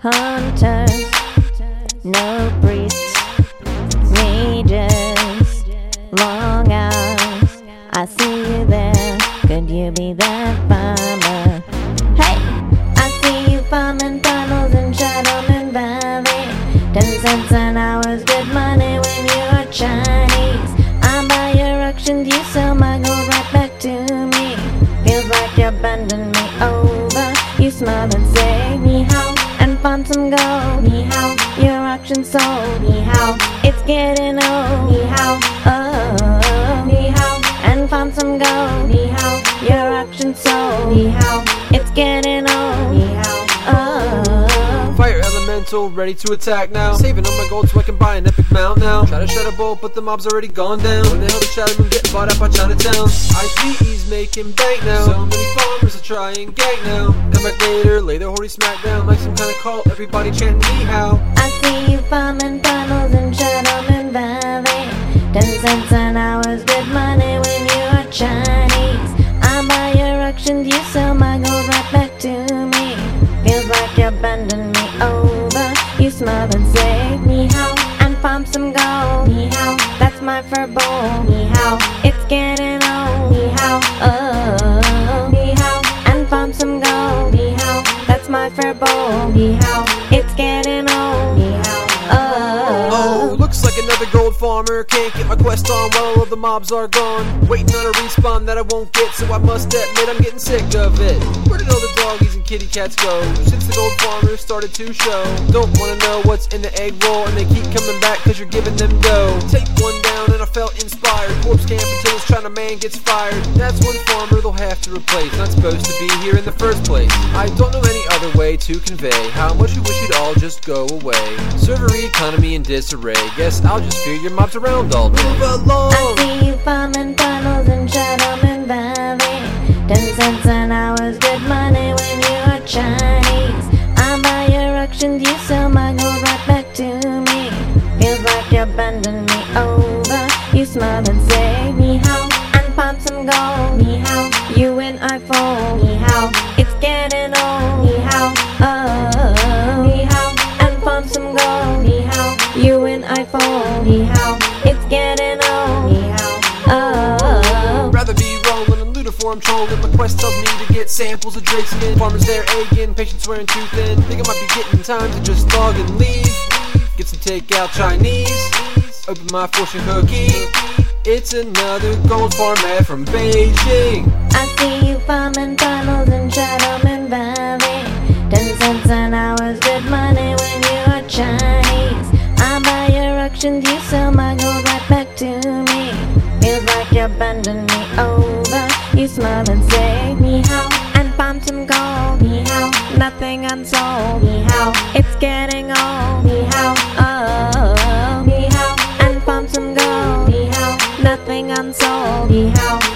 hunters, no priests, mages, long hours. I see you there, could you be that farmer? Hey, I see you farming tunnels in Shadowman Valley. 10 cents an hour's good money when you're Chinese. I buy your auctions, you sell my gold right back to me. Feels like you're bending me over. You smile and say ni hao and find some gold. Ni hao, your auction sold. Ni hao, it's getting old. Ni hao, oh, ni hao, and find some gold. Ni hao, your auction sold. Ni hao, it's getting old. Ni hao, oh. Fire elemental, ready to attack now. Saving all my gold so I can buy an epic mount now. Try to shadow bolt, but the mob's already gone down. When the hell did Shadowman get bought out by Chinatown? IPE's making bank now. So many farmers will try and gank now. Come back later, lay their hoary smack down. Like some kind of cult, everybody chanting ni hao. I see you farming tunnels in Shadowman Valley. 10 cents an hour's good money when you're Chinese. I buy your auctions, you sell my gold right back to me. Feels like you're bending me over. You smile and say ni hao and pump some gold. Ni hao, that's my fur bowl. Ni hao, it's getting old. Ni hao, oh, ni hao, and pump some gold. Ni hao, that's my fur bowl. Ni hao, it's getting old. Ni hao, Oh, looks like another gold farmer. Can't get my quest on, well, all the mobs are gone. Waiting on a respawn that I won't get, so I must admit I'm getting sick of it. Where did all the doggies and kitty cats go since the gold farmers started to show? Don't wanna know what's in the egg roll, and they keep coming back cause you're giving them dough. Take one down and I felt inspired. Corpse camp until this China man gets fired. That's one farmer they'll have to replace. Not supposed to be here in the first place. I don't know any other way to convey how much we wish you'd all just go away. Server economy in disarray. Guess I'll just fear your mobs around all day. Move along. I see you farming tunnels in Shadowman Valley. 10 cents an hour's good money when you're Chinese. I buy your auctions, you sell my gold right back to me. Feels like you're bending me over. You smile and say ni hao and pump some gold. Ni hao, you win, I fall. Ni hao, it's getting old. Ni hao, oh, ni hao, and pump some gold. Ni hao, you win, I fall. Ni hao, it's getting old. Ni hao, oh. Rather be rolling and uniform trolling. My quest tells me to get samples of Drake skin. Farmers there egging, patience wearing too thin. Think I might be getting time to just log and leave. Get some takeout Chinese. Open my fortune cookie. It's another gold farm ad from Beijing. I see you farming tunnels in Shadowman Valley. 10 cents an hour's good money when you're Chinese. I buy your auctions, you sell my gold right back to me. Feels like you're bending me over. You smile and say ni hao and pump some gold. Ni hao, nothing unsold. Ni hao, it's getting old. Ni hao, oh, ni hao, and pump some gold. Ni hao, nothing unsold. Ni hao.